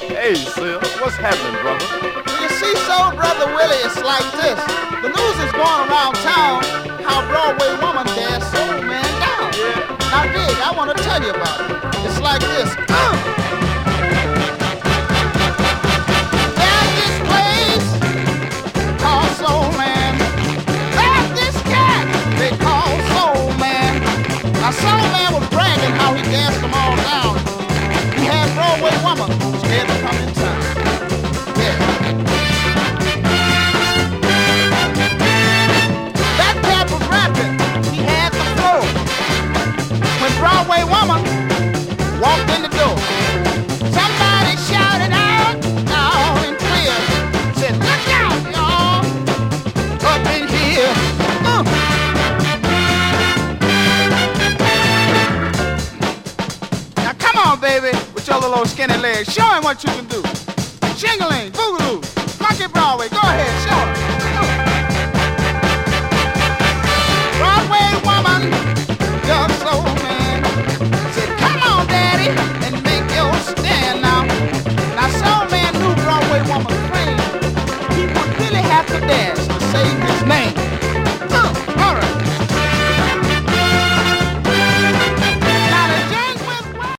Hey, Sil, what's happening, brother? You see, so, Brother Willie, it's like this. The news is going around town how Broadway woman danced Soul Man down. Yeah. Now, dig, I want to tell you about it. It's like this. There's this place called Soul Man. There's this cat they call Soul Man. Now, Soul Man was bragging how he danced them all down. He had Broadway woman scared to come in town. Yeah. That cat was rapping. He had the flow. When Broadway woman walked in the door, somebody shouted out loud and clear, said, "Look out, y'all, up in here." Now come on, baby, with your little skinny legs. Show him what you can do. Jingling, boogaloo, monkey Broadway. Go ahead, show him.